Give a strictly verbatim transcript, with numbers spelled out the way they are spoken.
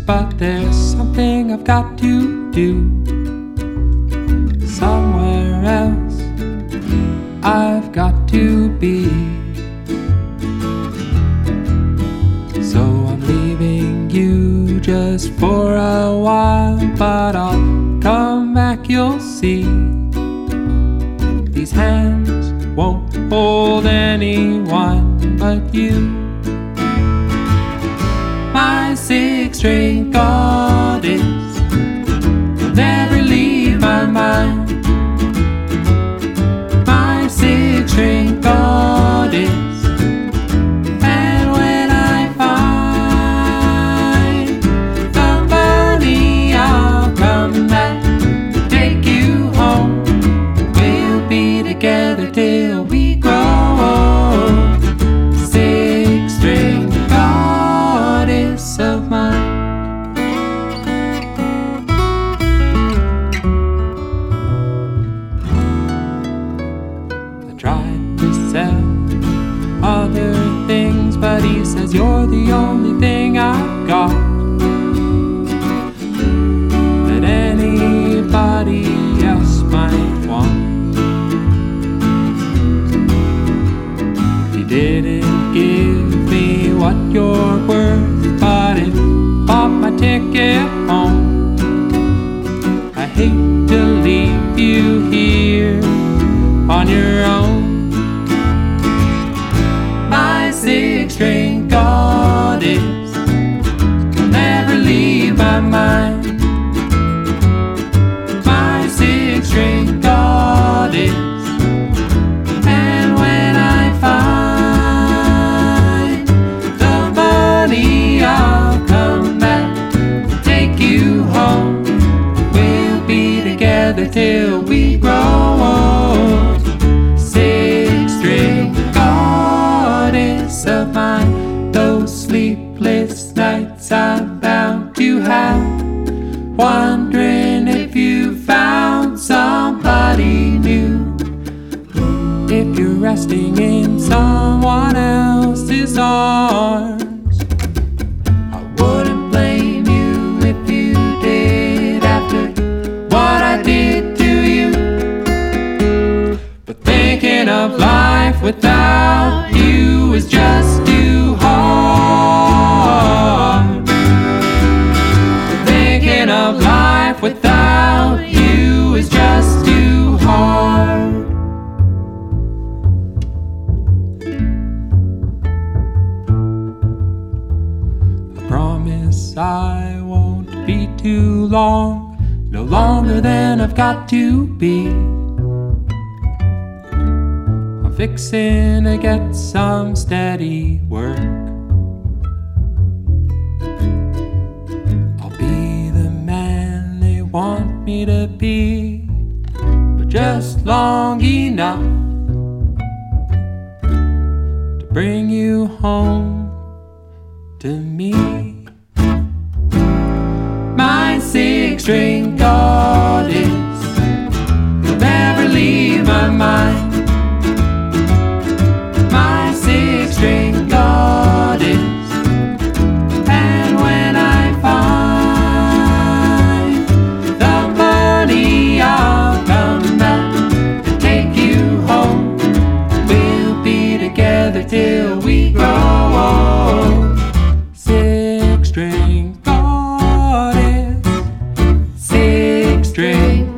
but there's something I've got to do. Somewhere else I've got to be. So I'm leaving you just for a while, but I'll come back, you'll see. These hands won't hold anyone but you. My six-string goddess will never leave my mind. My six-string goddess. And when I find the money, I'll come back to take you home. We'll be together till we grow old. Six-string goddess of mine. I tried to sell other things, but he says you're the only thing I've got that anybody else might want. He didn't give me what you're worth, but it bought my ticket home. I hate to leave you here on your own. My six-string goddess will never leave my mind. My six-string goddess. And when I find the money, I'll come back to take you home. We'll be together till we grow old. Six-string goddess of mine. Those sleepless nights I'm bound to have, wondering if you found somebody new. If you're resting in someone else's arms, I wouldn't blame you if you did after what I did to you. But thinking of life without you is just too hard. Thinking of life without you is just too hard. I promise I won't be too long, no longer than I've got to be. I'm fixing to get some steady work. I'll be the man they want me to be, but just long enough to bring you home to me. My six-string goddess will never leave my mind. My six-string goddess. And when I find the money, I'll come back to take you home. We'll be together till we grow old. Six-string goddess. Six-string